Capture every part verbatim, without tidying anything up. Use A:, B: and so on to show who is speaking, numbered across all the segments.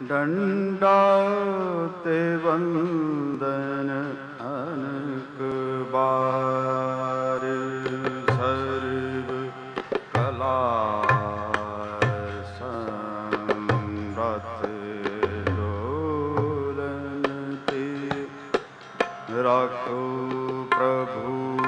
A: डंडा ते वंदन अनक बार सर्व कला समरथ लोलन ते राखो प्रभु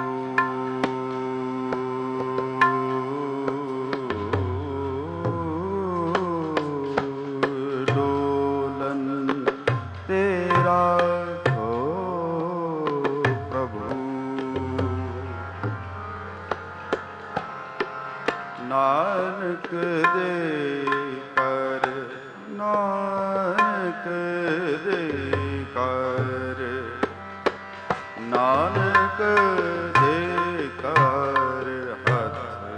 A: नानक दे कर नानक दे कर नानक दे कर हथ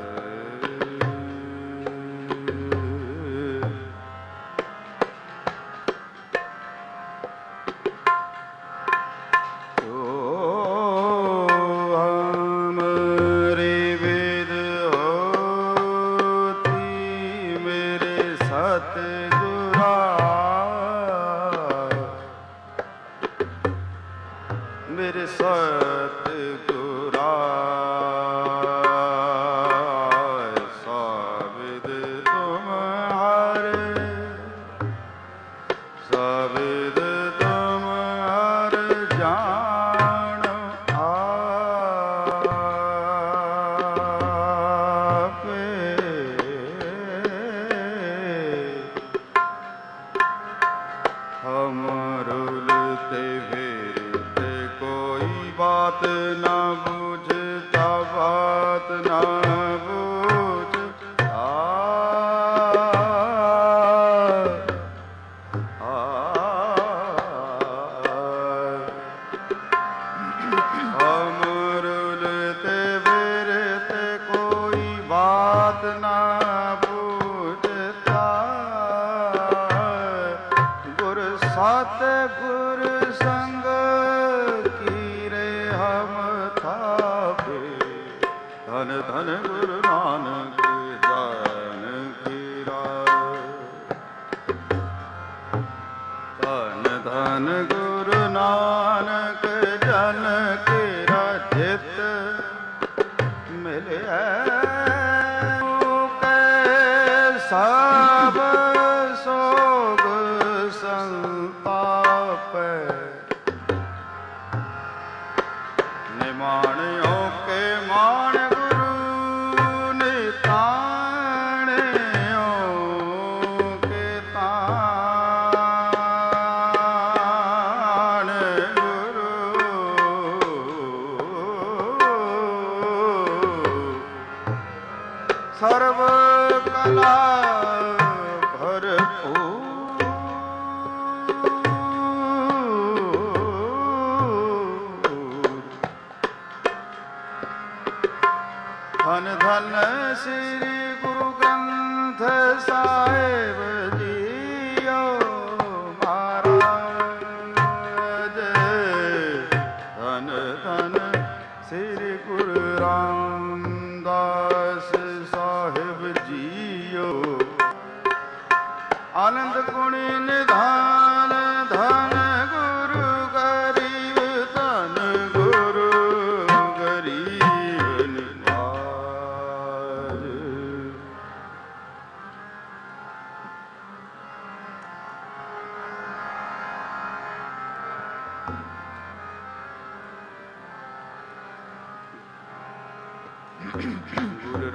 A: गुरु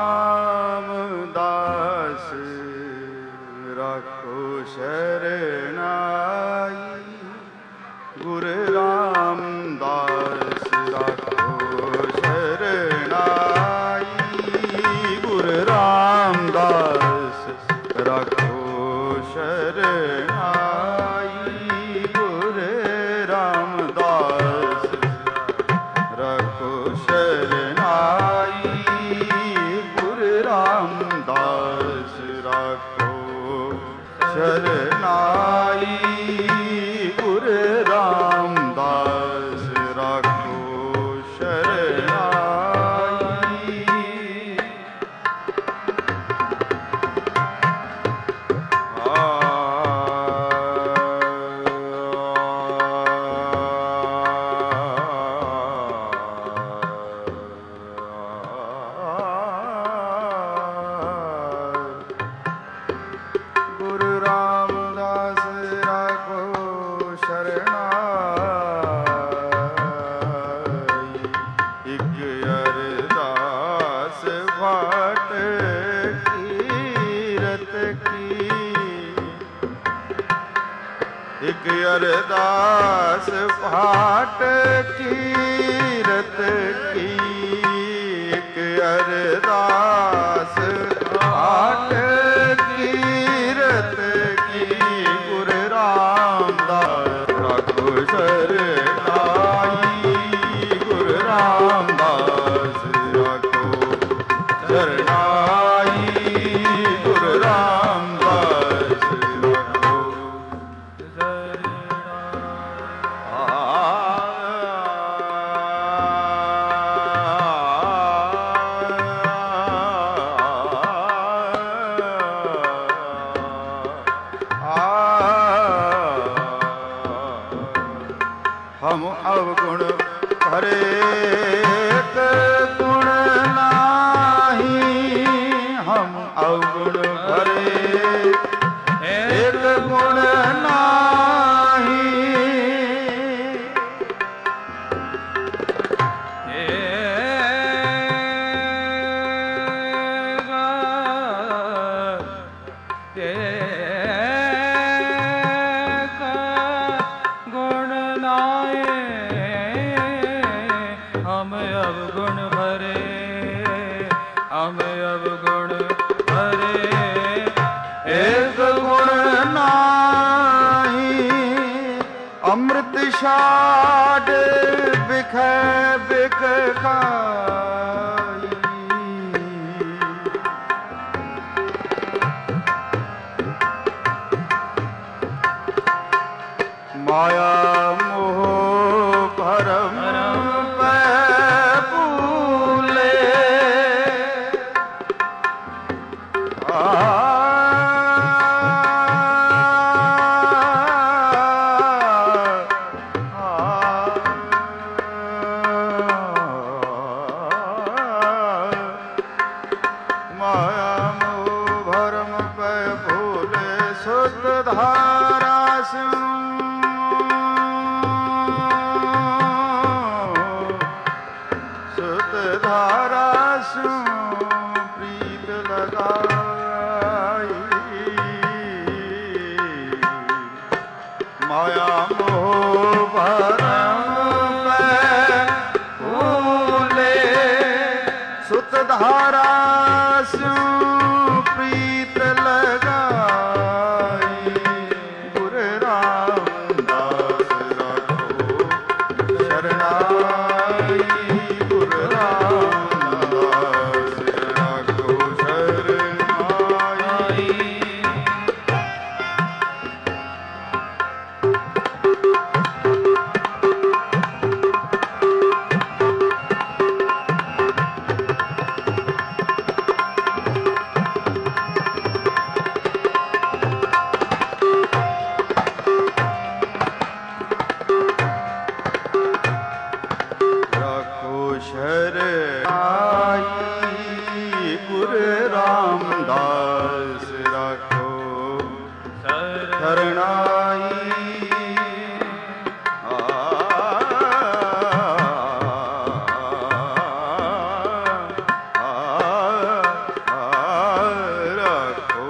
A: रामदास रखो शरणाई गुरु रामदास रखो शरणाई गुरु रामदास रखो शरणाई गुरु रामदास रखो शरणाई गुरु रामदास रखो शरणाई गुरु रामदास रखो शरणाई आ ਇਕ ਅਰਦਾਸ ਪਾਟ ਕੀਰਤ ਕੀ, ਇਕ ਅਰਦਾਸ ਪਾਟ ਕੀਰਤ ਕੀ, ਗੁਰ ਰਾਮਦਾਸ ਰਾਖੋ ਸ਼ਰਨਾਈ, ਗੁਰ ਰਾਮਦਾਸ ਰਾਖੋ ਸ਼ਰਨਾਈ, ਗੁਰ ਰਾਮਦਾਸ ਰਾਖੋ ਹਮ ਅਵਗੁਣ ਹਰੇਕ ਗੁਣ ਨਾਹੀ, ਹਮ ਅਵਗੁਣ ਭਰੇ ਏਕ ਗੁਣ ਨਾਹੀ,
B: ਹਮ ਅਵਗੁਣ ਭਰੇ, ਹਮ ਅਵਗੁਣ ਭਰੇ
A: ਏਕ ਗੁਣ ਨਾਹੀ, ਅੰਮ੍ਰਿਤ ਛਾਡ ਬਿਖੈ ਬਿਖ ਖਾਈ, ਮਾਇਆ ਮੋਹ ਭਰਮ ਪੈ ਭੂਲੇ, ਆ ਮਾਇਆ ਮੋਹ ਭਰਮ ਪੈ ਭੂਲੇ, ਸੁਧ ਧਾਰਾ ਸਿਉ, ਸੁਧ ਧਾਰਾ ਸਿਉ ਪ੍ਰੀਤ ਲਗਾਈ, ਮਾਇਆ ਮੋਹ ਭਰਮ ਪੈ ਭੂਲੇ, ਸੁਧ ਧਾਰਾ ਸਿਉ ਪ੍ਰੀਤ ਲਗਾਈ, ਗੁਰ ਰਾਮਦਾਸ ਰਾਖੋ ਸ਼ਰਨਾਈ, ਗੁਰ ਰਾਮਦਾਸ ਰਾਖੋ ਸ਼ਰਨਾਈ। ਰਾਖੋ ਸ਼ਰਨਾਈ, ਗੁਰ ਰਾਮਦਾਸ ਰਾਖੋ ਸ਼ਰਨਾਈ, ਆ ਰਾਖੋ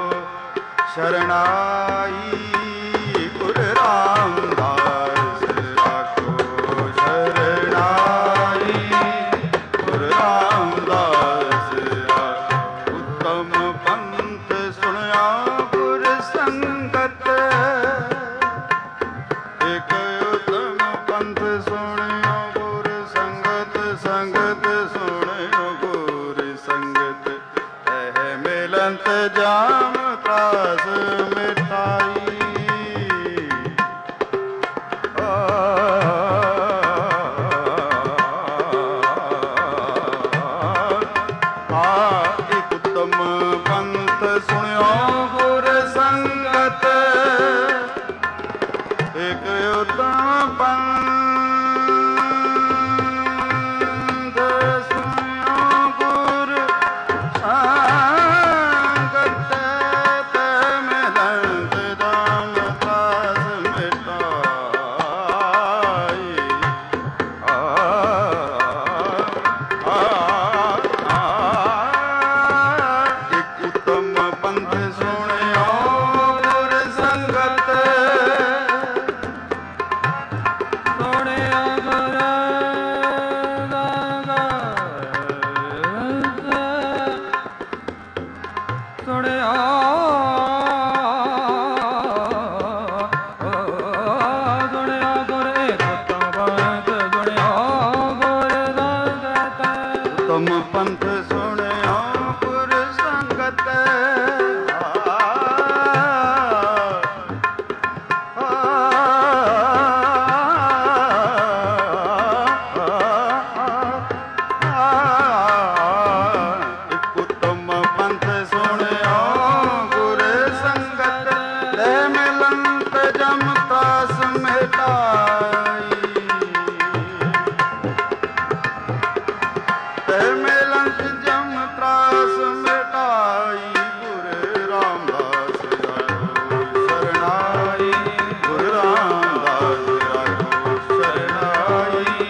A: ਸ਼ਰਨਾਈ, ਗੁਰ ਰਾਮਦਾਸ ਰਾਖੋ ਸ਼ਰਨਾਈ, ਗੁਰ ਰਾਮਦਾਸ ਰਾਖੋ। ਉੱਤਮ ਪੰਥ ਸੁਣਿਆ ਗੁਰ ਸੰਗਤ, ਇਕ ਉੱਤਮ ਪੰਥ ਸੁਣਿਆ ਗੁਰ ਸੰਗਤ, ਸੰਗਤ ਸੁਣਿਆ ਗੁਰ ਸੰਗਤ, ਇਹ ਮਿਲੰਤ ਜਾਮ ਤਰਾਸ ਮਿਟਾਈ, ਆ ਇਕ ਉੱਤਮ ਪੰਥ ਸੁਣਿਓ ਗੁਰ ਸੰਗਤ, जम त्रास मिटाई, ते मिलंत जम त्रास मिटाई, गुरु रामदास राखो शरणाई, गुरु रामदास राखो शरणाई,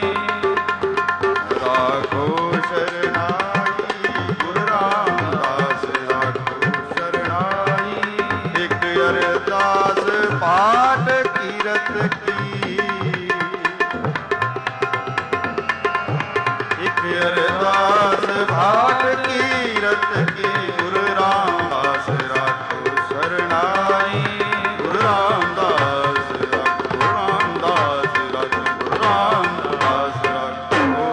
A: राखो शरणाई, गुरु रामदास राखो शरणाई। एक अरदास पाठ कीरत की, एक अरदास पाठ कीरत की, गुरु रामदास राखो शरणाई, गुरु रामदास राखो, गुरु रामदास राखो, गुरु रामदास राखो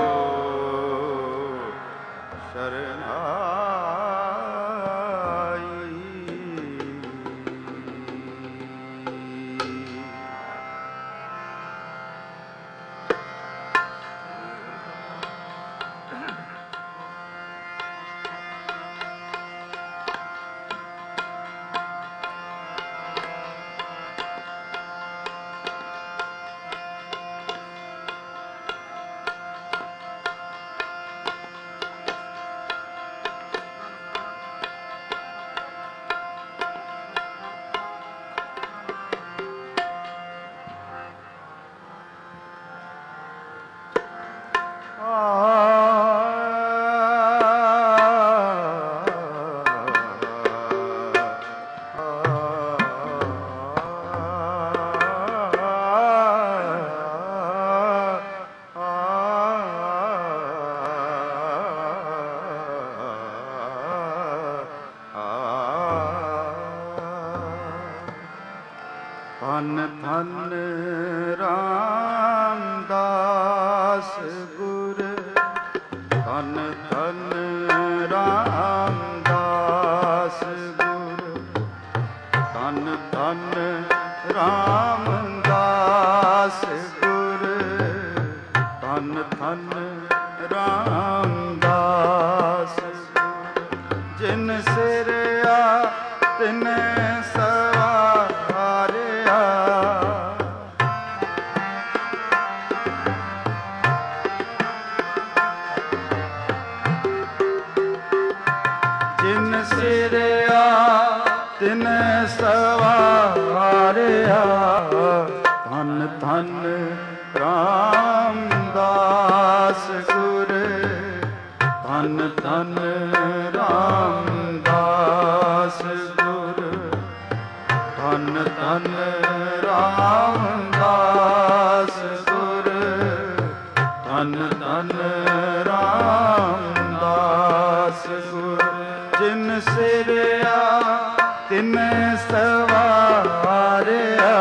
A: ਧੰਨ ਧੰਨ ਰਾਮਦਾਸ ਗੁਰ, ਧੰਨ ਧੰਨ ਰਾਮਦਾਸ ਗੁਰ, ਧੰਨ ਧੰਨ ਰਾਮਦਾਸ ਗੁਰ, ਧੰਨ ਧੰਨ ਰਾਮਦਾਸ ਗੁਰ। ਜਿਨ ਸਿਰਿਆ ਤਿਨ ਸਵਾਰਿਆ, ਜਿਨ ਸਿਰਿਆ ਤਿਨ ਸਵਾਰਿਆ, ਧੰਨ ਧੰਨ ਰਾਮਦਾਸ ਗੁਰ, ਧੰਨ ਧੰਨ ਰਾਮਦਾਸ ਗੁਰ, ਧੰਨ ਧੰਨ ਰਾਮਦਾਸ ਗੁਰ, ਧੰਨ ਧੰਨ ਰਾਮਦਾਸ ਗੁਰ। ਜਿਨ ਸਿਰਿਆ ਤਿਨ ਸਵਾਰਿਆ,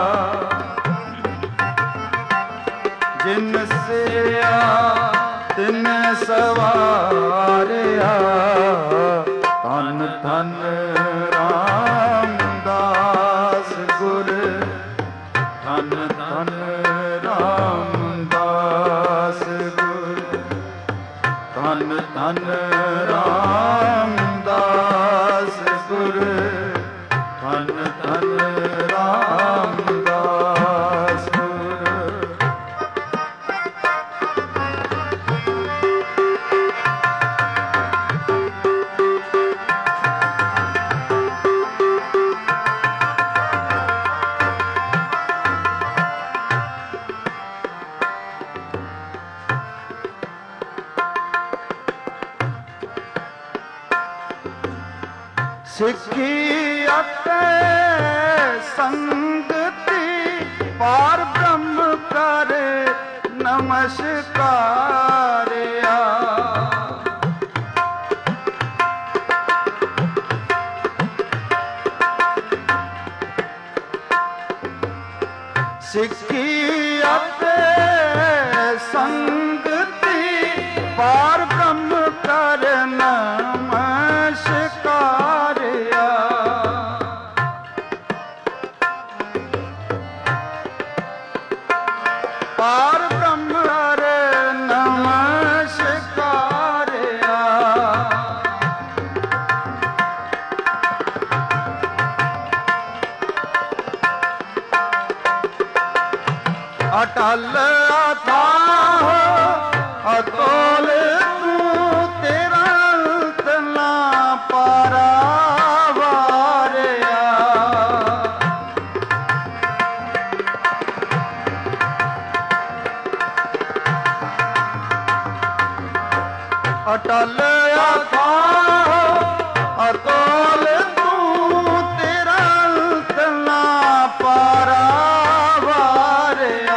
A: ਜਿਨ ਸਿਰਿਆ ਤਿਨ ਸਵਾਰਿਆ, ਧੰਨ ਧੰਨ ਰਾਮਦਾਸ ਗੁਰ, ਧੰਨ ਧੰਨ ਰਾਮਦਾਸ ਗੁਰ, ਧੰਨ ਧੰਨ ਰਾਮਦਾਸ ਗੁਰ, ਧੰਨ ਧੰਨ ਰਾਮਦਾਸ ਗੁਰ। ਸਿੱਖੀ ਅਤੇ ਸੰਗਤੀ ਪਾਰ ਬ੍ਰਹਮ ਕਰ ਨਮਸਕਾਰਿਆ, ਸਿੱਖੀ ਅਤੇ ਸੰਗਤੀ ਪਾਰ ਬ੍ਰਹਮ ਕਰ ਨਮਸਕਾਰਿਆ, ਪਾਰ ਬ੍ਰਹਮ ਕਰ ਨਮਸਕਾਰਿਆ, ਅਟਲ ਅਥਾਹ ਅਤੋਲ ਤੂੰ, ਤੇਰਾ ਅੰਤ ਨਾ ਪਾਰਾ ਵਾਰਿਆ। ਅਟਲ ਅਥਾਹ ਅਤੋਲ ਤੂੰ, ਤੇਰਾ ਅੰਤ ਨਾ ਪਾਰਾ ਵਾਰਿਆ।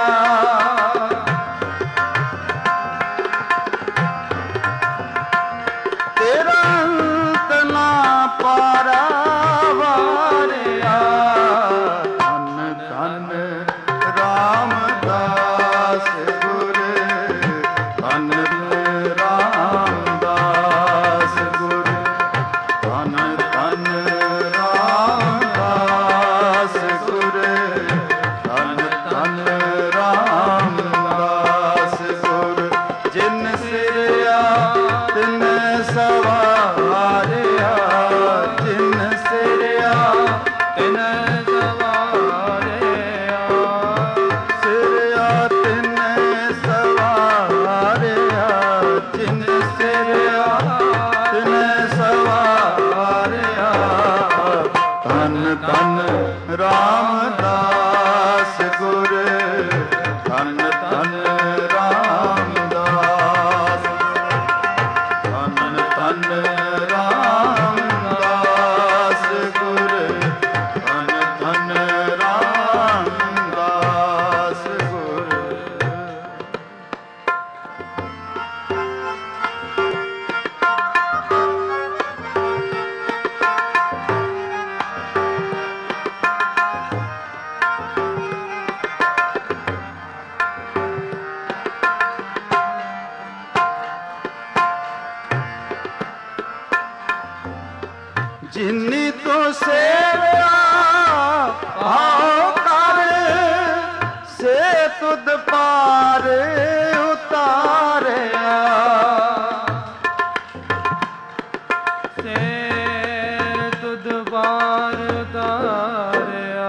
A: ਤੇਰਾ ਅੰਤ ਨਾ ਪਾਰਾ ਵਾਰਿਆ। ਧੰਨ ਧੰਨ ਰਾਮਦਾਸ ਗੁਰ, ਧੰਨ ਰਾਮਦਾਸ ਗੁਰ, ਧੰਨ ਧੰਨ ਰਾਮਦਾਸ ਗੁਰ, ਧੰਨ ਧੰਨ ਰਾਮਦਾਸ ਗੁਰ। ਜਿਨ ਸਿਰਿਆ ਤਿਨ ਸਵਾਰਿਆ, ਜਿਨ ਸਿਰਿਆ
B: ਤਿਨ ਸਵਾਰਿਆ।
A: ਸਿਰਿਆ ਤਿਨ ਸਵਾਰਿਆ, ਜਿਨ ਸਿਰਿਆ ਤਿਨ ਸਵਾਰਿਆ। ਧੰਨ ਧੰਨ ਰਾਮਦਾਸ ਗੁਰ, ਧੰਨ ਧੰਨ ਰਾਮਦਾਸ, ਧੰਨ ਧੰਨ ਰਾਮਦਾਸ ਗੁਰ, ਧੰਨ ਧੰਨ ਰਾਮਦਾਸ ਗੁਰ। ਜਿਨੀ ਤੂੰ ਸੇਵਿਆ ਭਾਉ ਕਰ, ਸੇ ਤੁਧ ਪਾਰ ਉਤਾਰਿਆ।
B: ਸੇ ਤੁਧ ਪਾਰ ਉਤਾਰਿਆ।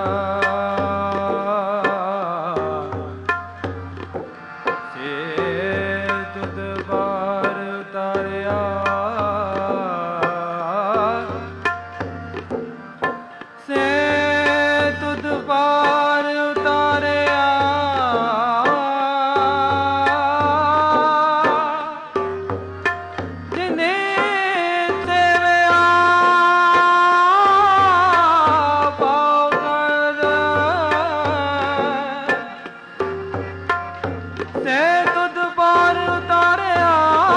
B: ਸੇ ਤੁਧ ਪਾਰ ਉਤਾਰਿਆ। ਸੇ ਤੁਧ ਪਾਰ ਉਤਾਰਿਆ। ਜਿਨੇ ਸੇਵਿਆ ਭਾਉ ਕਰ, ਸੇ ਤੁਧ ਪਾਰ ਉਤਾਰਿਆ।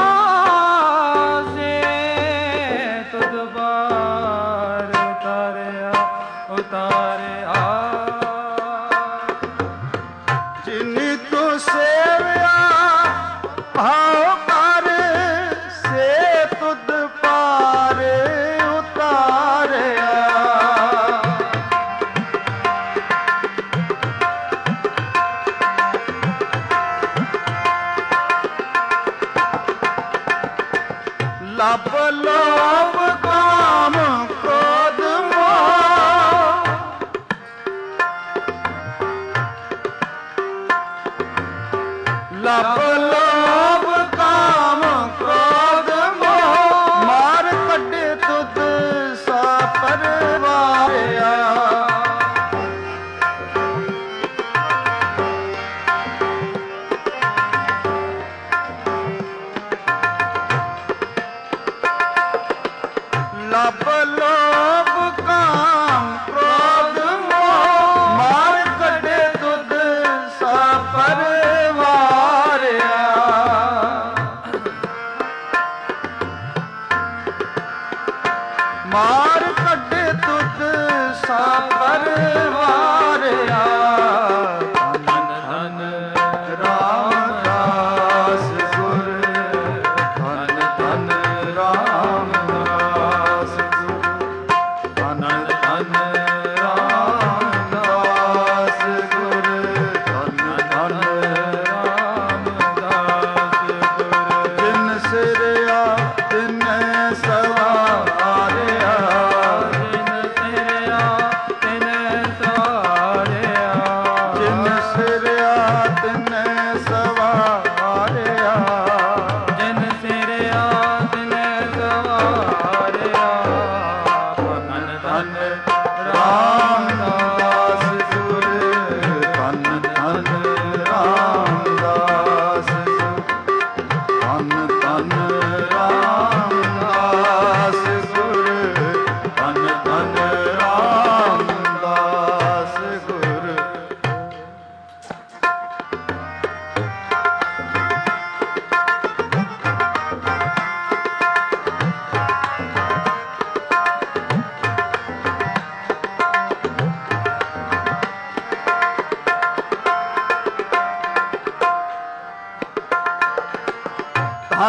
B: ਸੇ ਤੁਧ ਪਾਰ ਉਤਾਰਿਆ ਉਤਾਰਿਆ।
A: ਜਿਨੀ ਤੂੰ ਸੇਵਿਆ ਭਾਉ ਕਰ, ਸੇ ਤੁਧ ਪਾਰ ਉਤਾਰਿਆ। ਲੱਭ ਲੋਭ ਕਾਮ ਕ੍ਰੋਧ ਮੋਹ, ਲੱਭ ਲੋਭ ਕਾਮ ਕ੍ਰੋਧ ਮੋਹ, ਮਾਰ ਕੱਢੇ ਤੁਧ ਸਾ ਪਰਵਾਰਿਆ। ਲੱਭ ਲੋਭ ਕਾਮ ਕ੍ਰੋਧ ਮੋਹ, ਮਾਰ ਕੱਢੇ ਤੁਧ ਸਾ ਪਰਵਾਰਿਆ।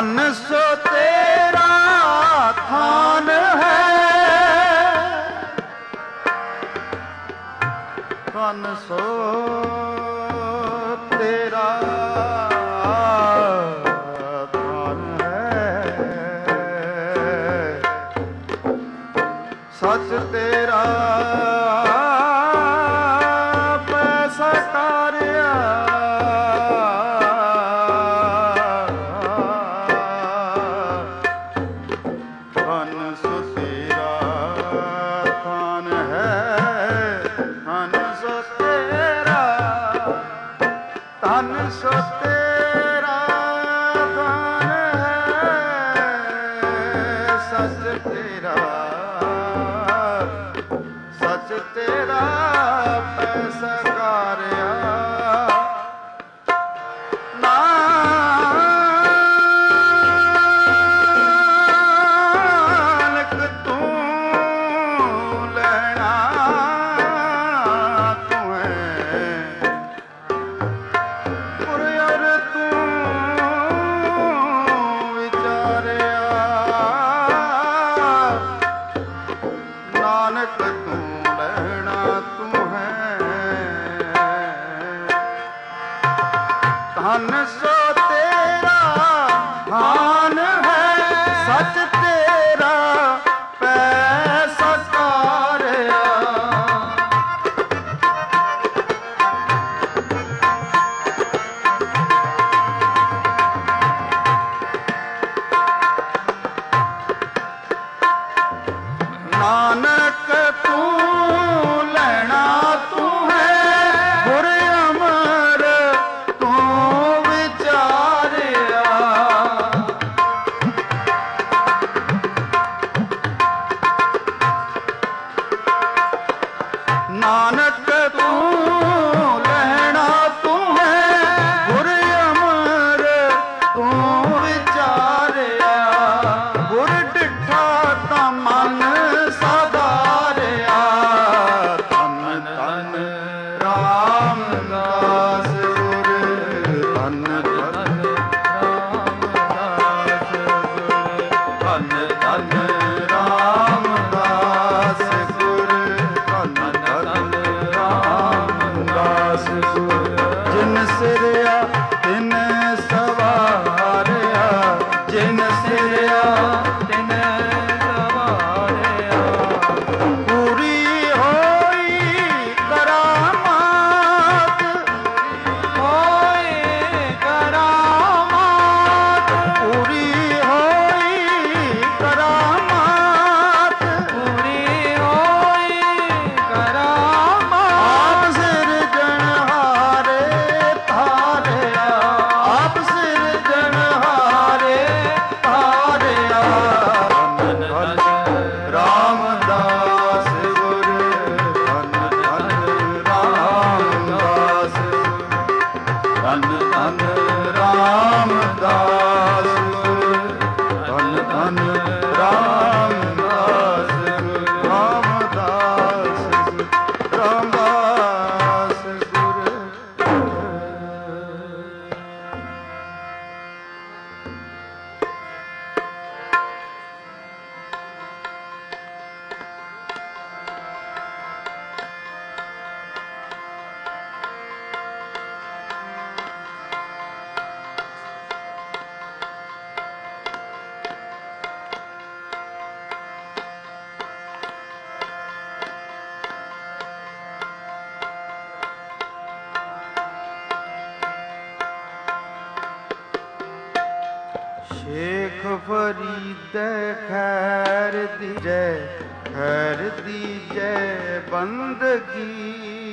A: ਧਨ ਸੋ ਤੇਰਾ ਥਾਨ ਹੈ, ਧਨ ਸੋ ਤੇਰਾ ਥਾਨ ਹੈ, ਸੱਚ ਤੇਰਾ ਪੈਸਾ ਕਾਰਿਆ, ਧਨ ਸੋ ਤੇਰਾ ਥਾਨ ਹੈ, ਧਨ ਸੋ ਤੇਰਾ, ਧਨ ਸੋ ਤੇਰਾ ਥਾਨ ਹੈ, ਸੱਚ ਤੇਰਾ, ਸੱਚ ਤੇਰਾ ਪੈਸਾ ਕਾਰਿਆ, ਧਨ ਸੋ ਤੇਰਾ ਥਾਨ ਹੈ, ਸੱਚ ਤੇਰਾ ਪੈਸਾ ਕਾਰਿਆ, ਨਾਨਕ ਤੂੰ ਲੈਣਾ ਤੂੰ ਹੈ, ਗੁਰ ਅਮਰ ਤੂੰ ਵਿਚਾਰਿਆ, ਨਾਨਕ ਤੂੰ ਲੈਣਾ ਤੂੰ ਹੈ, ਗੁਰ ਅਮਰ ਤੂੰ ਵਿਚਾਰਿਆ, ਗੁਰ ਡਿਠਾ ਤਾਂ ਮਨ ਸਾਧਾਰਿਆ, ਧੰਨ ਧੰਨ ਰਾਮਦਾਸ ਗੁਰ, ਧੰਨ ਧੰਨ ਰਾਮਦਾਸ ਗੁਰ, ਧੰਨ ਧੰਨ ਰਾਮਦਾਸ ਗੁਰ, ਧੰਨ ਧੰਨ ਰਾਮਦਾਸ ਗੁਰ, ਜਿਨ ਸਿਰਿਆ ਤਿਨ ਸਵਾਰਿਆ, ਜਿਨ ਸਿਰਿਆ ਤਿਨ ਸਵਾਰਿਆ, ਪੂਰੀ ਹੋਈ ਕਰਾਮਾਤ, ਹੋਈ ਕਰਾਮਾਤ, ਪੂਰੀ ਹੋਈ ਕਰਾਮਾਤ, ਪੂਰੀ ਹੋਈ ਕਰਾਮਾਤ, ਆਪ ਸਿਰਜਣਹਾਰੇ ਧਾਰਿਆ, ਆਪ ਸਿਰਜਣਹਾਰੇ ਧਾਰਿਆ, ਧੰਨ ਧੰਨ ਰਾਮਦਾਸ ਗੁਰ, ਧੰਨ ਧੰਨ ਰਾਮਦਾਸ ਗੁਰ, ਧੰਨ ਧੰਨ ਰਾਮਦਾਸ ਗੁਰ, ਧੰਨ ਧੰਨ ਰਾਮਦਾਸ ਗੁਰ, ਰਾਮਦਾਸ ਗੁਰ, ਰਾਮਦਾਸ ਗੁਰ। ਸ਼ੇਖ ਫਰੀਦ ਖੈਰ ਦੀਜੈ, ਖੈਰ ਦੀਜੈ ਬੰਦਗੀ,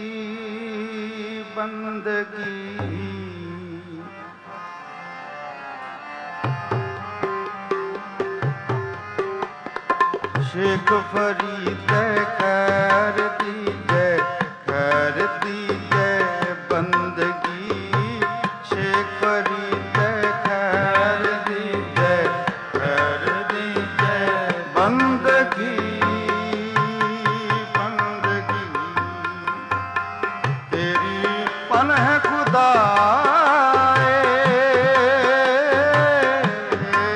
A: ਬੰਦਗੀ, ਸ਼ੇਖ ਫਰੀਦ ਖੈਰ ਦੀਜੈ, ਖੈਰ ਦੀਜੈ ਬੰਦਗੀ, ਸ਼ੇਖ ਫਰੀਦ ਖੈਰ ਦੀਜੈ, ਖੈਰ ਦੀਜੈ ਬੰਦਗੀ, ਬੰਦਗੀ, ਤੇਰੀ ਪਨਹ ਖੁਦਾਏ,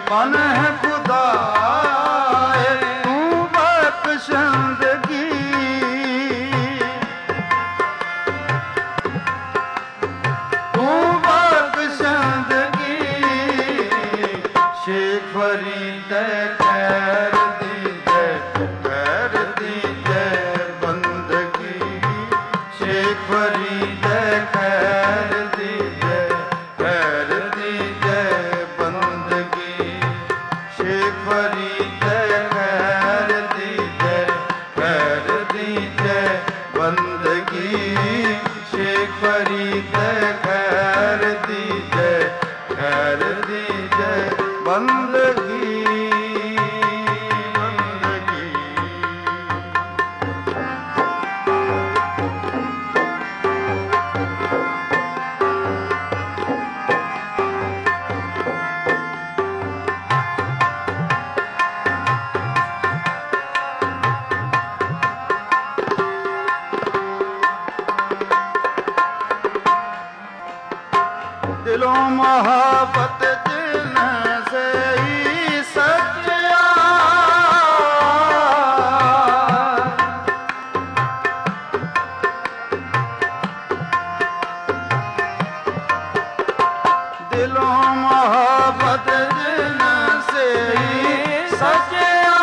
A: बन है खुदाए तू बख्शंदगी तू बख्शंदगी शेख फरीद खैर दीजे खैर दीजे बंदगी शेख फरीद खैर दीजे खैर दीजे बंदगी शेख फरीद खैर दीजे खैर दीजे बंदगी शेख फरीद खैर दीजे खैर दीजे बंदगी बंदगी दिलों मोहब्बत जिन से ही सच्चा दिलों मोहब्बत जिन से ही सच्चा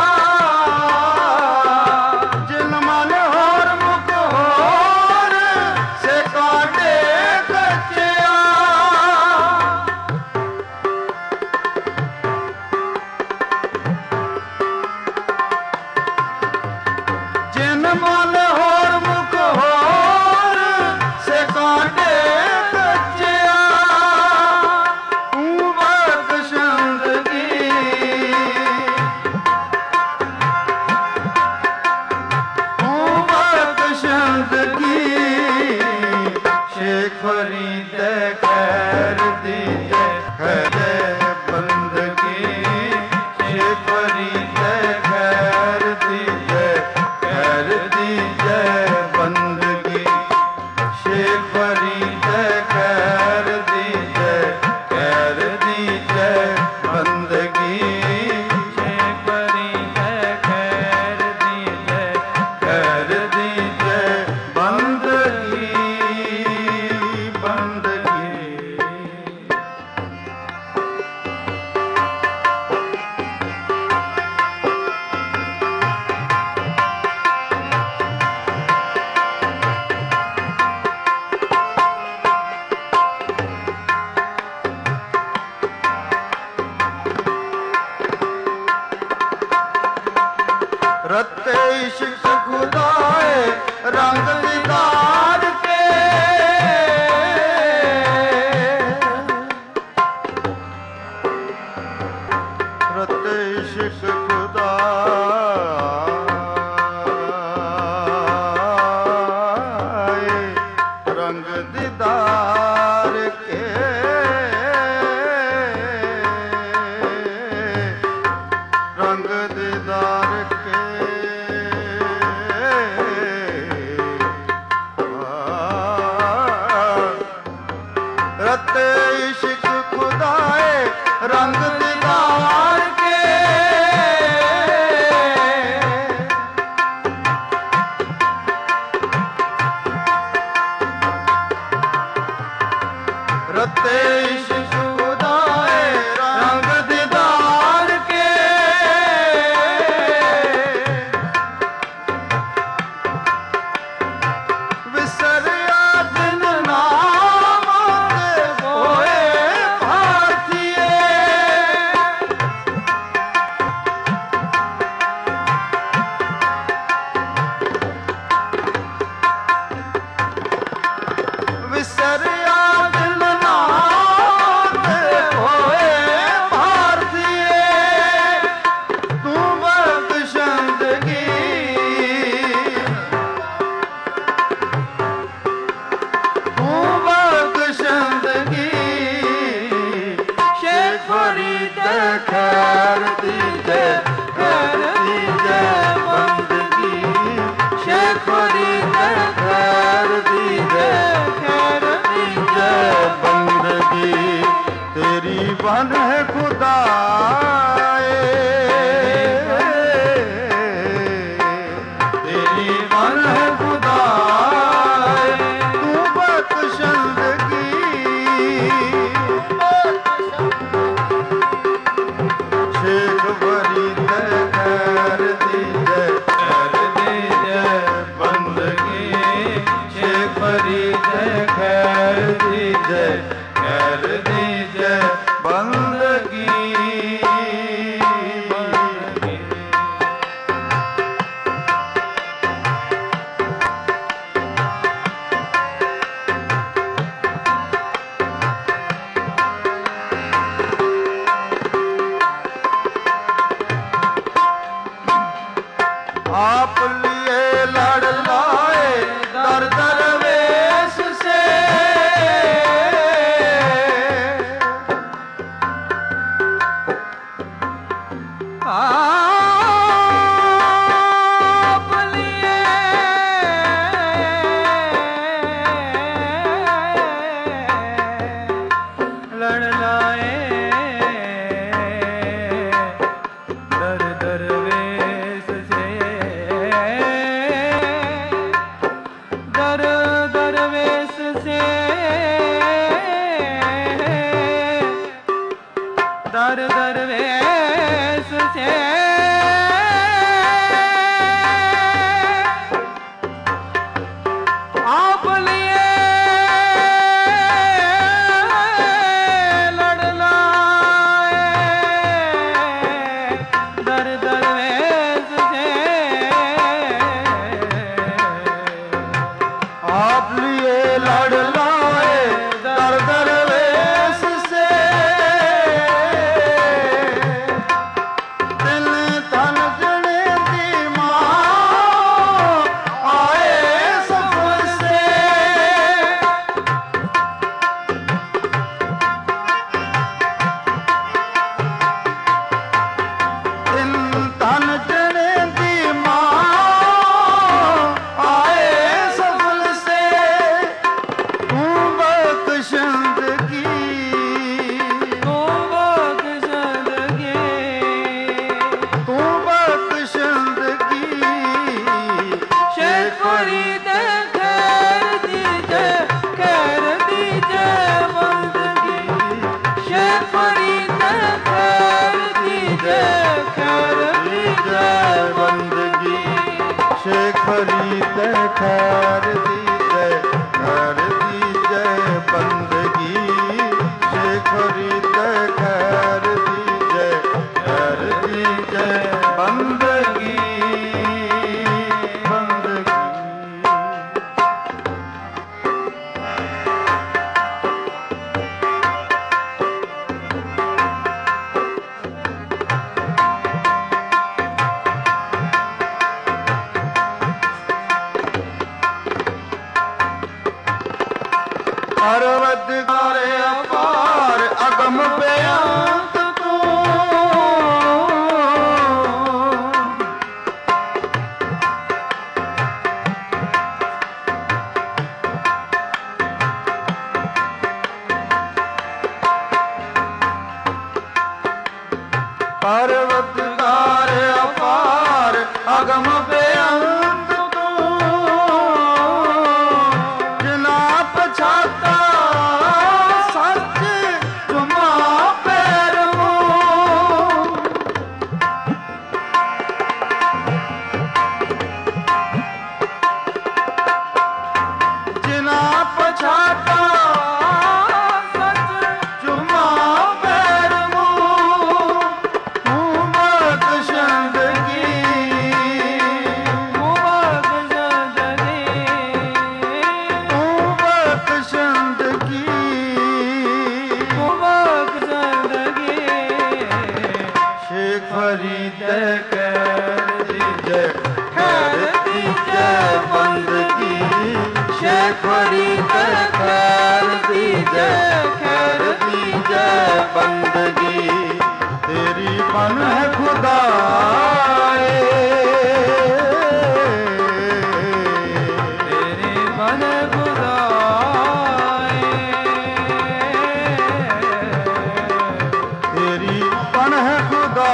A: जिन मन और मुख और से काटे कच्चिया जिन मन और मुख और से काटे कच्चिया तू बख्शंदगी तू बख्शंदगी शेख फरीद खैर दीजे खैर बंदगी शेख फरीद खैर दीजे खैर दीजे बंदगी शेख फरीद खैर दीजे खैर दीजे बंदगी
B: शेख फरीद खैर दीजे
A: खैर दीजे बंदगी बंदगी रत्ते इश्क खुदाए रंग दीदार के रत्ते इश्क खुदाए रंग दीदार के रंग दीदार के रत्ते इश्क खुदाए रंग दीदार के रत्ते इश्क खुदाए रंग दीदार के विसर याद नाम होए भारतीय विसर याद नाम होए भारतीय तू बख्शंदगी तू बख्शंदगी शेख फरीद खैर दीजे खैर दीजे बंदगी शेख फरीद खैर दीजे खैर दीजे बंदगी तेरी बन है खुदा खैर दीजे बंदगी आप लिए लड़ लाए दर दरवेश से आप लिए
B: लड़ लाए दर दरवेश से दर दरवेश से दर दरवेश से आप लिए लड़ लाए दर दरवेश से
A: आप लिए लड़ लाए दर दरवेश से दिल तन जने दी मां आए सफर से दिल तन जने दी मां आए सफल से तू बख्शिंदगी
B: तू बख्शिंदगी
A: तू बख्शिंदगी
B: शेख फरीद खैर दीजे खैर दीजे बंदगी शेख फरीद खैर दीजे खैर दीजे
A: बंदगी शेख फरीद खैर दीजे खैर दीजे बंदगी शेख फरीद खैर दीजे खैर दीजे बंदगी बंदगी परवतगार अपार अगम बेअंत तू पर्वतगार अपार अगम बेअंत तू जिना पछाता सच जुमा पैर जिना पछाता सच जुमा पैर फरीद खैर दीजे खैर दीजे बंदगी शेख फरीद खैर दीजे खैर दीजे बंदगी तेरी बन है खुदाए
B: तेरी बन खुदाए
A: तेरी बन है खुदा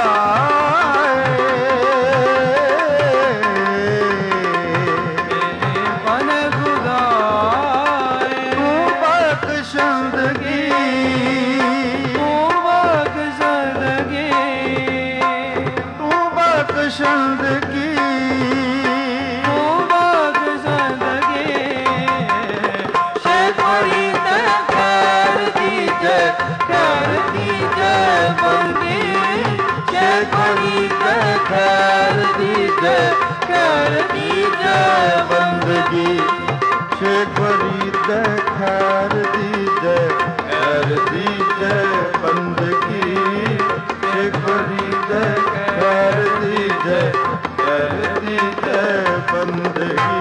B: दीजै खैर दीजै
A: बंदगी शेख फरीद खैर दीजै खैर दीजै बंदगी शेख फरीद खैर दीजै खैर दीजै बंदगी।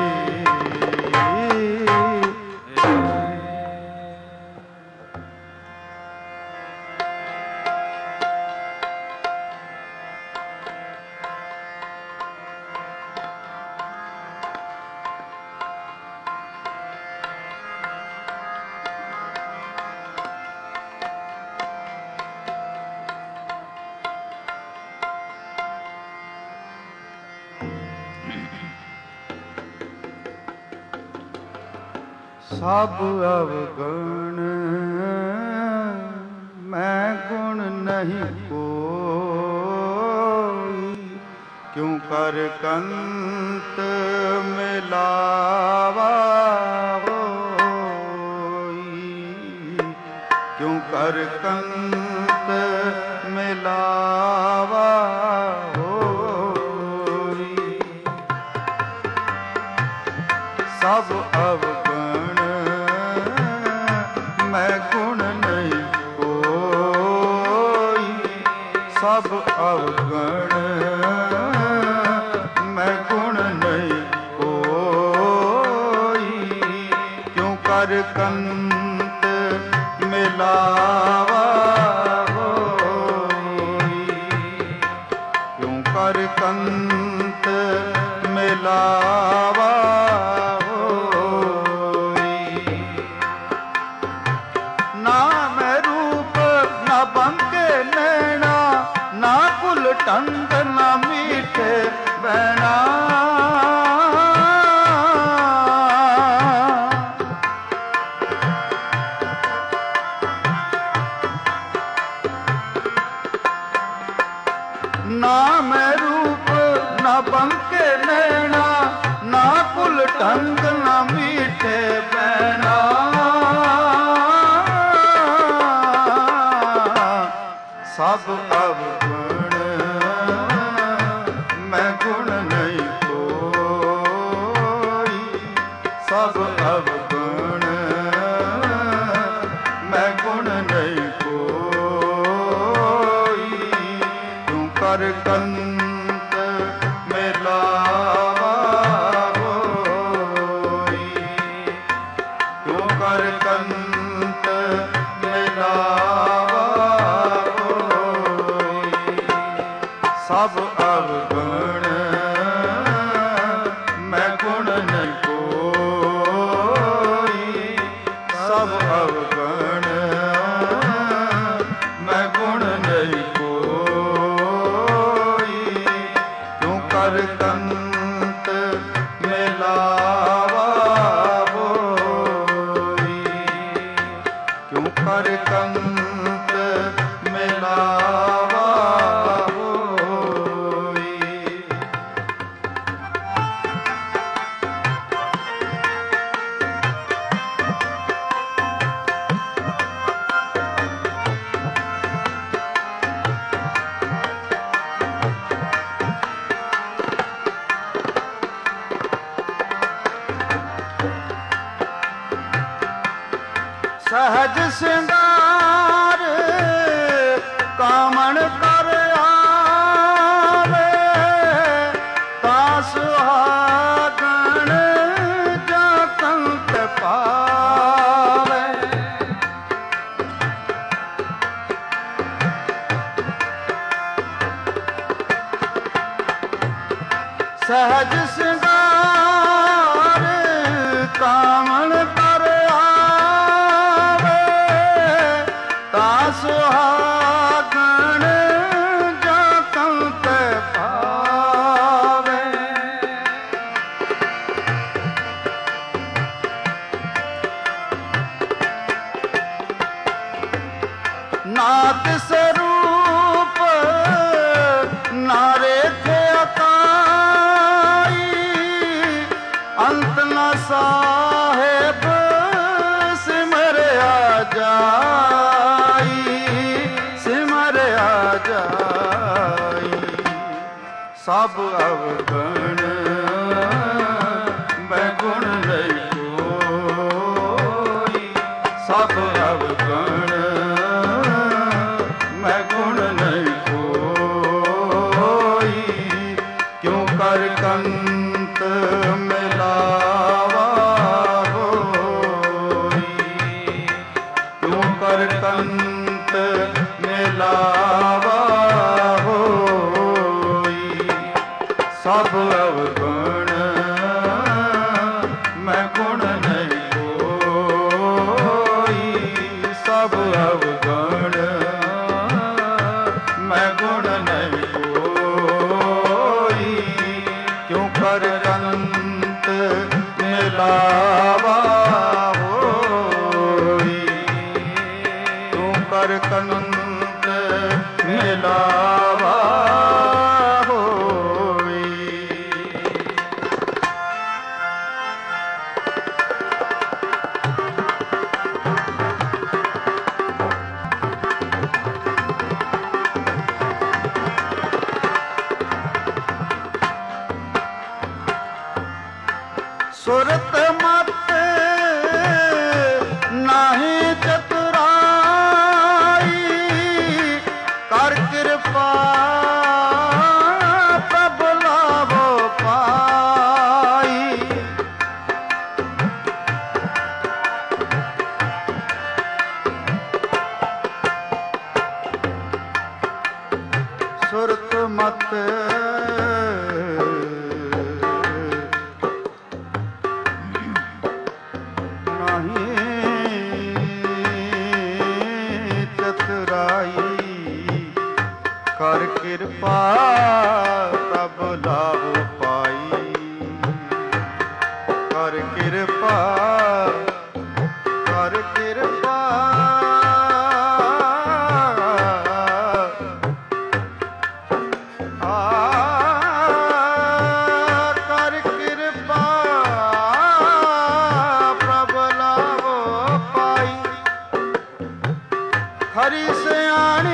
A: सब अवगुण मैं गुण नहीं कोई, क्यों कर कंत मिलावा होई, क्यों कर कंत मिलावा होई। सब अवगुण मैं गुण नहीं कोई, सब अवगुण मैं गुण नहीं कोई, क्यों कर कंत मिलावा होई, क्यों कर कंत मिलावा टंग न मीठे बैना, ना मैं रूप न बंके नैना, ना कुल टंग न मीठे बैना। सब अवगुण मैं गुण नहीं कोई, सब अवगुण मैं गुण नहीं कोई, क्यों कर कंत मिलावा होई, क्यों कर कंत मिलावा होई। सब अवगुण मैं गुण नहीं कोई, सब अवगुण मैं गुण नहीं कोई, क्यों कर कंत मिलावा होई, क्यों कर कंत मिलावा होई। सहज सिंगार कामण कर आवे, ता सुहागण जा कंत पावे। सहज सिंगार कामण कर सुहागण जा कंत पावे। नाथ स्वरूप ना रेखे अकाई, अंत न साहेब सिमरिया जाई, सिमरिया जाई। ਸਭ ਅਵਗਣ ਮੈਂ ਗੁਣ ਨਹੀਂ ਕੋਈ, ਸਭ ਅਵਗਣ ਮੈਂ ਗੁਣ ਨਹੀਂ ਕੋਈ, ਕਿਉਂ ਕਰ ਕੰਤ ਮਿਲਾਵਾ ਹੋਈ, ਕਿਉਂ ਕਰ ਕੰਤ ਮਿਲਾਵਾ ਹੋਈ, ਸਭ ਅਵਗਣ ਮੈਂ ਗੁਣ ਨਹੀਂ ਕੋਈ, ਸਭ ਅਵਗਣ ਮੈਂ ਗੁਣ ਨਹੀਂ ਕੋਈ, ਕਿਉਂ ਕਰ ਕੰਤ ਮਿਲਾਵਾ ਹੋਈ, ਕਿਉਂ ਕਰ ਕੰਤ ਮਿਲਾਵਾ ਹੋਈ। ਸੁਰਤ ਮਤ ਨਾਹੀ ਚਤੁਰਾਈ, ਕਰ ਕਿਰਪਾ ਪ੍ਰਭ ਲਾਭੋ ਪਾਈ, ਸੁਰਤ ਮਤ ਕਰ ਕਿਰਪਾ ਪ੍ਰਭ ਲਾਭ ਪਾਈ, ਕਰ ਕਿਰਪਾ ਕਰ ਕਿਰਪਾ ਆ ਕਰ ਕਿਰਪਾ ਪ੍ਰਭ ਲਾਭ ਪਾਈ, ਹਰੀ ਸਿਆਣੀ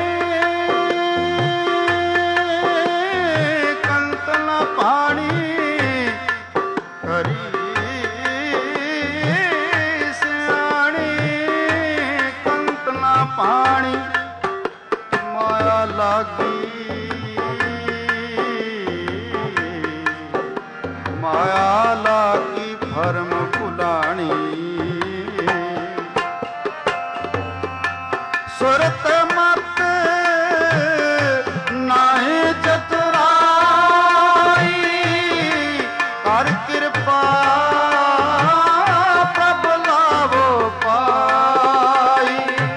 A: ਪਾਣੀ, ਹਰੀ ਸਿਆਣੀ ਕੰਤ ਨਾ ਪਾਣੀ, ਮਾਇਆ ਲਾਗੀ ਮਾਇਆ ਲਾਗੀ ਭਰਮ ਭੁਲਾਣੀ, ਸੁਰਤ ਮਤ ਨਾਹੀ ਚਤੁਰਾਈ, ਕਰ ਕਿਰਪਾ ਪ੍ਰਭ ਲਾਭੋ ਪਾਈ,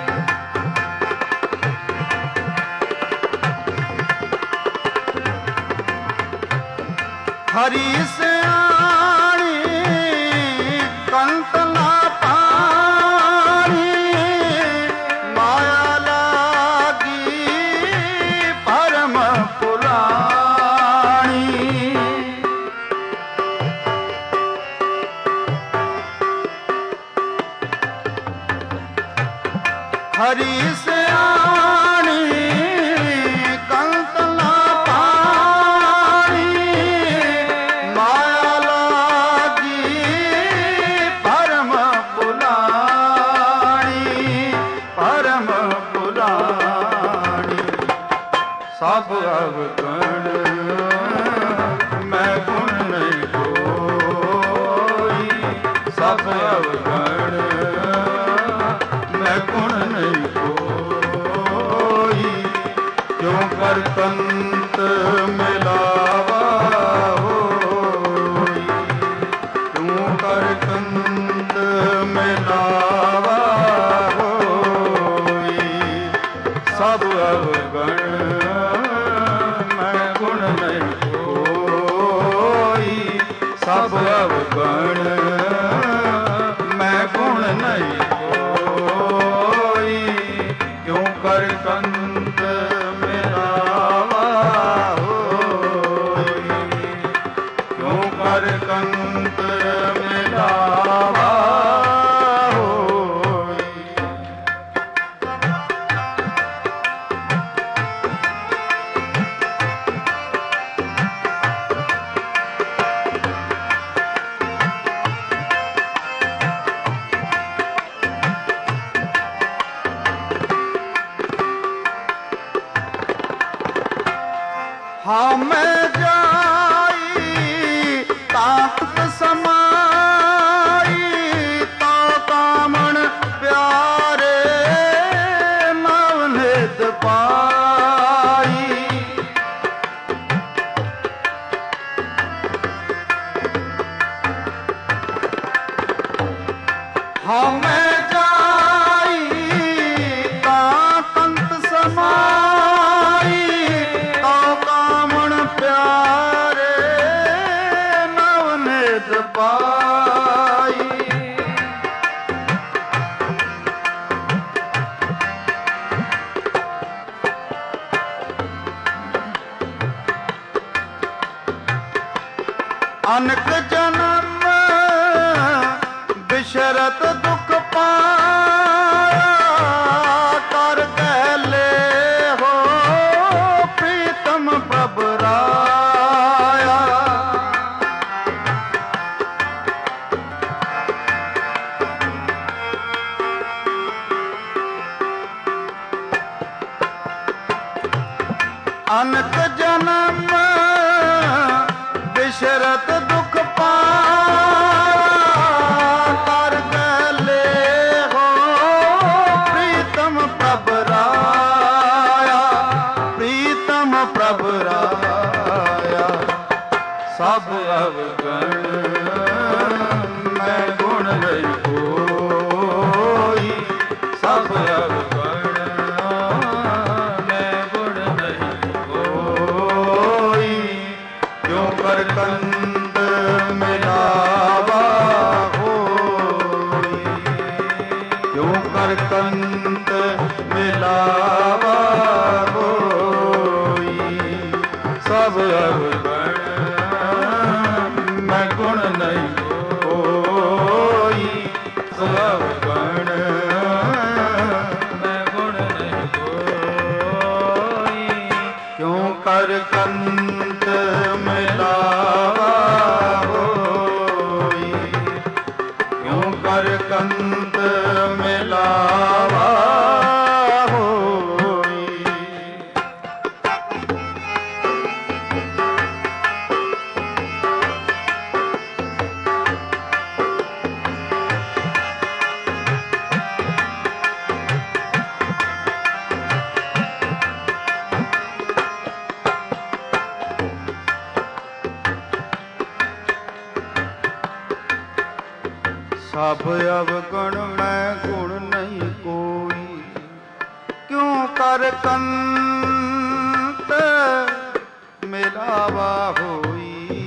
A: ਹਰੀ ਸਿਆਣੀ ਕੰਤ ਨਾ ਪਾਣੀ, ਮਾਇਆ ਲਾਗੀ ਭਰਮ ਭੁਲਾਣੀ, ਹਰੀ ਸਿਆਣੀ ਕੰਤ ਨਾ ਪਾਣੀ, ਮਾਇਆ ਲਾਗੀ ਭਰਮ ਭੁਲਾਣੀ, ਭਰਮ ਭੁਲਾਣੀ, ਸਭ ਅਵਗਣ ਮੈਂ ਗੁਣ ਨਹੀਂ ਕੋਈ, ਸਭ ਅਵਗਣ ਮੈਂ ਗੁਣ ਨਹੀਂ ਕੋਈ, ਕਿਉਂ ਕਰ ਕੰਤ ਮਿਲਾਵਾ ਹੋਈ, ਕਿਉਂ ਕਰ ਕੰਤ ਮਿਲਾਵਾ ਹੋਈ, ਸਭ ਅਵਗਣ ਮੈਂ ਗੁਣ ਨਹੀਂ ਕੋਈ, ਸਭ ਅਵਗਣ ਮੈਂ ਗੁਣ ਨਹੀਂ ਕੋਈ, ਕਿਉਂ ਕਰ ਕੰਤ ਮਿਲਾਵਾ ਹੋਈ, ਕਿਉਂ ਕਰ ਕੰਤ ਮਿਲਾਵਾ ਹੋਈ। ਹਾਂ ਮੈਂ ਜਾਈ ਤਾਕਤ ਸਮਾਈ ਤਾ ਕਾਮਣ ਪਿਆਰੇ ਨਵ ਨਿਤ ਪਾਈ। ਹਾਂ ਮੈਂ ਜਾਈ ਤਾ ਕੰਤ ਸਮਾਈ ਤਾ ਕਾਮਣ ਪਿਆਰੇ ਨਵ ਨਿਤ ਪਾਈ। ਅਨਕ ਜਨਮ ਬਿਸ਼ਰਤ ਦੁਖ ਪਾਇਆ ਕਰ ਕਹਿਲੇ ਹੋ ਪ੍ਰੀਤਮ ਪ੍ਰਭ ਰਾਇਆ। ਅਨਕ ਜਨਮ ਬਿਸ਼ਰਤ ਦੁਖ ਪਾਇਆ ਕਰ ਗਲੇ ਹੋ ਪ੍ਰੀਤਮ ਪ੍ਰਭ ਰਾਇਆ। ਪ੍ਰੀਤਮ ਪ੍ਰਭ ਰਾਇਆ ਸਭ ਅਵਗਣ ਮੈਂ ਗੁਣ ਨਹੀਂ ਕੋਈ। ਸਭ ਅਵਗਣ ਮੈਂ ਗੁਣ ਨਹੀਂ ਕੋਈ। ਕਿਉਂ ਕਰ ਕੰਦ ਮਿਲਾਵਾ ਹੋਈ। ਕਿਉਂ ਕਰ ਕੰਦ ਮਿਲਾਵਾ ਹੋਈ। ਸਭ ਅਵਗਣ ਮੈਂ ਗੁਣ ਨਹੀਂ ਕੋਈ। ਸਭ ਅਵਗਣ ਮੈਂ ਗੁਣ ਨਹੀਂ ਕੋਈ। ਕਿਉਂ ਕਰ ਕੰਦ ਮਿਲਾਵਾ ਹੋਈ। ਕਿਉਂ ਕਰ ਕੰਤ ਮਿਲਾਵਾ ਹੋਈ। ਸਭ ਅਵਗੁਣ ਮੈਂ ਗੁਣ ਨਹੀਂ ਕੋਈ। ਕਿਉਂ ਕਰ ਕੰਤ ਮਿਲਾਵਾ ਹੋਈ।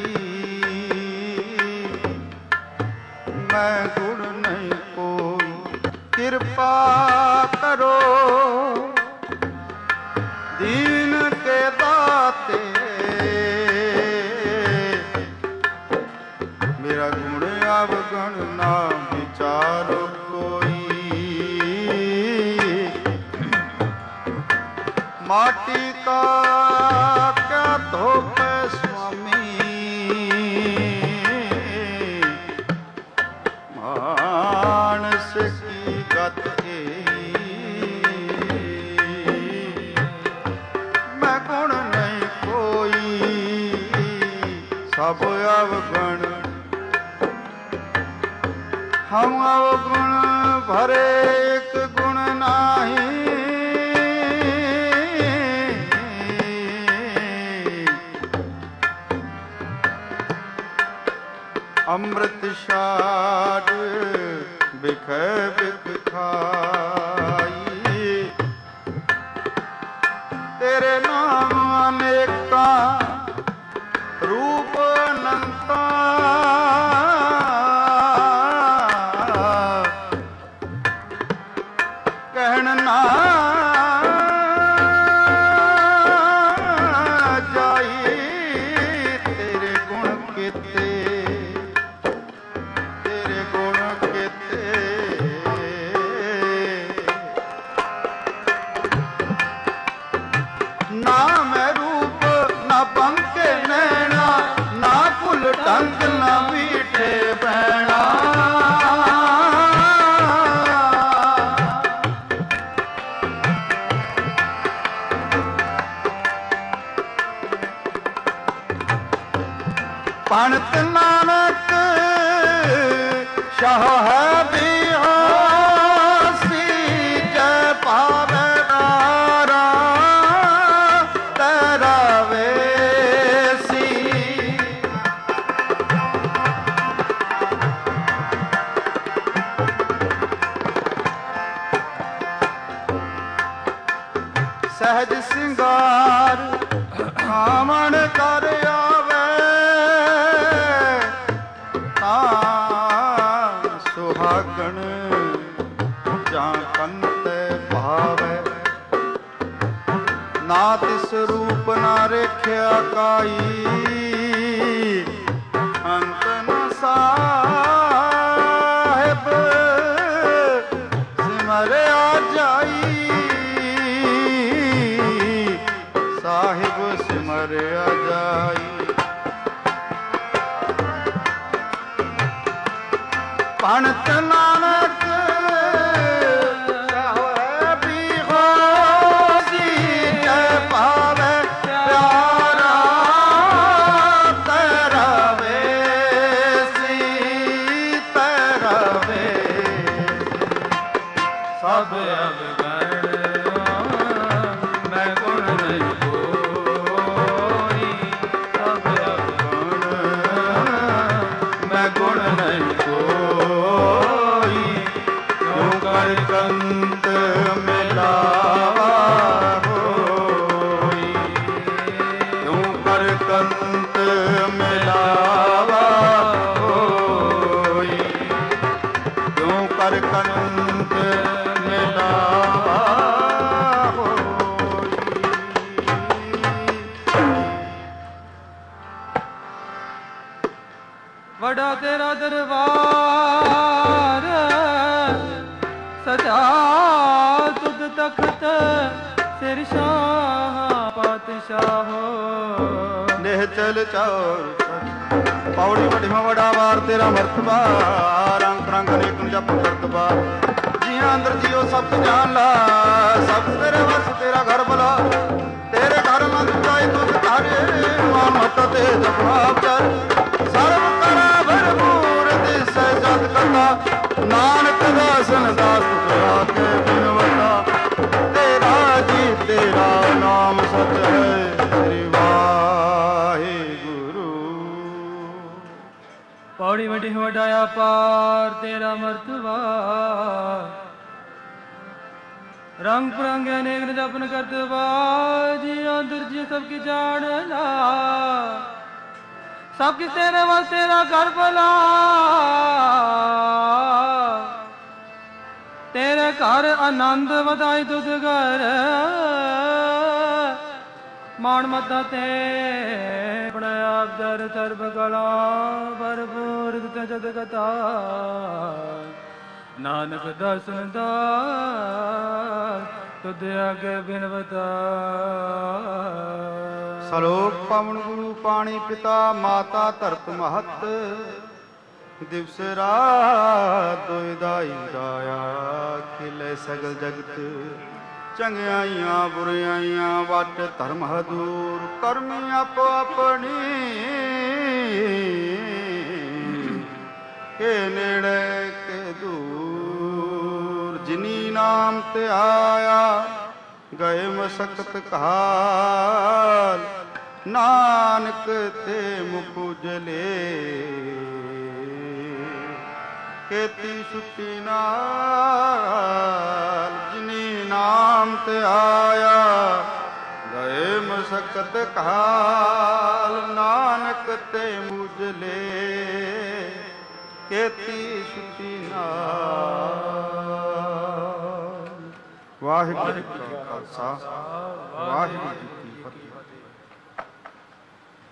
A: ਮੈਂ ਗੁਣ ਨਹੀਂ ਕੋਈ। ਕਿਰਪਾ ਕਰੋ ਦੀਨ ਕੇ ਦਾਤੇ ਮੇਰਾ ਗੁਣ ਅਵਗੁਣ ਨਾ ਵਿਚਾਰੋ ਕੋਈ। ਮਾਟੀ ਕਾ ਕਿਆ ਧੋਖੇ ਸੁਆਮੀ ਮਾਨਸ ਕੀ ਗਤ ਮੈਂ ਗੁਣ ਨਹੀਂ ਕੋਈ। ਸਭ ਅਵਗੁਣ ਹਮ ਅਵਗੁਣ ਭਰੇ ਇੱਕ ਗੁਣ ਨਾਹੀ। ਅੰਮ੍ਰਿਤ ਛਾੜ ਬਿਖੈ ਬਿਖ ਖਾਈ। ਤੇਰੇ ਨਾਮ ਅਨੇਕਾਂ ਰੂਪ ਅਨੰਤਾ ਕਹਿਣ ਨਾ ਜਾਈ। ਤੇਰੇ ਗੁਣ ਕੀਤੇ ਤੇਰੇ ਗੁਣ ਕੀਤੇ ਨਾ ਮੈਂ ਰੂਪ ਨਾ ਬੰਕੇ ਨੈਣਾ ਨਾ ਕੁਲ ਢੰਗ ਨਾ ਮੀਠੇ ਬੈਣਾ। ਪੰਡਤ ਨਾਨਕ ਸ਼ਾਹ ਹੈ ਬਿਹਾਸੀ ਜੈ ਪਾਵੇ ਤਾਰਾ ਤੇਰਾ ਵੇਸੀ। ਸਹਿਜ ਸਿੰਗਾਰ ਆਵਣ ਕਰ ਆਵੇ ਤਾਂ ਸੁਹਾਗਣ ਜਾਂ ਕੰਤੇ ਭਾਵੇ। ਨਾ ਤਿਸ ਰੂਪ ਨਾ ਰੇਖਿਆ ਕਾਈ ਅੰਤ ਨ ਸਾਹਿਬ ਸਿਮਰਿਆ ਜਾਈ। ਸਾਹਿਬ ਸਿਮਰਿਆ ਜਾਈ। ਪੰਡਤ ਨਾਨਕ ਸ਼ਾਹ ਹੈ ਬਿਹਾਸੀ ਜੈ ਪਾਵੇ ਪਿਆਰਾ ਤੇਰਾ ਵੇਸੀ ਤੇਰਾ ਵੇਸੀ।
B: ਸਭ ਅਵਗਣ ਮੈਂ ਗੁਣ ਨਹੀਂ ਕੋਈ। ਸਭ ਅਵਗਣ
A: ਮੈਂ ਗੁਣ ਨਹੀਂ ਕੋਈ। ਕਿਉਂ ਕਰ ਕੰਤ ਮਿਲਾਵਾ ਹੋਈ। ਕਿਉਂ ਕਰ ਕੰਤ ਮਿਲਾਵਾ ਹੋਈ। ਕਿਉਂ ਕਰ ਕੰਤ ਮਿਲਾਵਾ ਹੋਈ।
B: ਵੱਡਾ ਤੇਰਾ ਦਰਬਾਰ ਸਜਾ ਤੁਧ ਤਖਤ ਸਿਰ ਸ਼ਾਹ ਪਾਤਸ਼ਾਹੋ।
A: ਨੇਹ ਚਲ ਚੌਰ ਪੌੜੀ ਵਡਿਮਾ ਵਡਾ ਵਾਰ ਤੇਰਾ ਮਰਤਬਾ। ਰੰਗ ਰੰਗ ਅਨੇਕ ਨੂੰ ਜਪ ਕਰਤਬਾ। ਜੀਆਂ ਅੰਦਰ ਜੀਓ ਸਭ ਜਾਣ ਲਾ। ਸਭ ਤੇਰੇ ਵਸ ਤੇਰਾ ਘਰ ਬਲਾ। ਤੇਰੇ ਘਰ ਮੰਦ ਜਾਏ ਤੁਧ ਘਰੇ ਮਾਨ ਮਤ ਤੇ ਜਪਾ ਕਰ। ਸਰਬ ਕਰਾ ਭਰਪੂਰ ਦਿਸੈ ਜਤ ਕਰਤਾ। ਨਾਨਕ ਦਾਸਨ ਦਾਸ ਤੁਰਾ ਕੇ ਬਿਨਵਤਾ। ਤੇਰਾ ਜੀ ਤੇਰਾ ਨਾਮ ਸਚ ਹੈ ਸ੍ਰੀ ਵਾਹਿਗੁਰੂ।
B: ਪੌੜੀ ਵੱਡੀ ਵਡਾਇਆ ਪਾਰ ਤੇਰਾ ਮਰਤਬਾ। ਰੰਗ ਪ੍ਰੰਗ ਅਨੇਕ ਨ ਜਪਨ ਕਰਤਵਾ। ਜੀ ਅੰਦਰ ਜੀ ਸਭ ਕੀ ਜਾਣਨਾ। ਸਭ ਕਿਸ ਤੇਰੇ ਵਸ ਤੇਰਾ ਘਰ ਭਲਾ। ਤੇਰੇ ਘਰ ਆਨੰਦ ਵਧਾਈ ਤੁਧ ਘਰ। ਮਾਣ ਮੱਤਾ ਤੇ ਆਪਣੇ ਆਪ ਦਰ ਸਰਬ ਗਲਾ ਭਰਪੂਰ ਤੇ ਜਦ ਕਥਾ। ਨਾਨਕ ਦਰਸ਼ਨ ਦਾਸ ਤੁਧ ਅਗੇ ਬਿਨਵਤਾ।
A: ਸਲੋਕ ਪਵਨ ਗੁਰੂ ਪਾਣੀ ਪਿਤਾ ਮਾਤਾ ਧਰਤ ਮਹਤ। ਦਿਵਸ ਰਾਤ ਦੁਇ ਦਾਈ ਦਾਇਆ ਖਿਲੇ ਸਗਲ ਜਗਤ। ਚੰਗਿਆਈਆਂ ਬੁਰਿਆਈਆਂ ਵਟ ਧਰਮ ਹਦੂਰ। ਕਰਮੀ ਆਪੋ ਆਪਣੀ ਕੇ ਨੇੜੇ ਕੇ ਦੂਰ। ਜਿਨੀ ਨਾਮ ਤੇ ਆਇਆ ਗਏ ਮਸਕਤ ਕਾਲ। ਨਾਨਕ ਤੇ ਮੁਖ ਉਜਲੇ ਕੀਤੀ ਛੁੱਟੀ ਨਾਲ। ਜਿਨੀ ਨਾਮ ਤੇ ਆਇਆ ਗਏ ਮਸਕਤ ਕਾਲ। ਨਾਨਕ ਤੇ ਮੁਜਲੇ ਕੀਤੀ ਛੁੱਟੀ ਨਾਲ। ਵਾਹਿਗੁਰੂ ਜੀ ਕਾ ਖਾਲਸਾ ਵਾਹਿਗੁਰੂ ਜੀ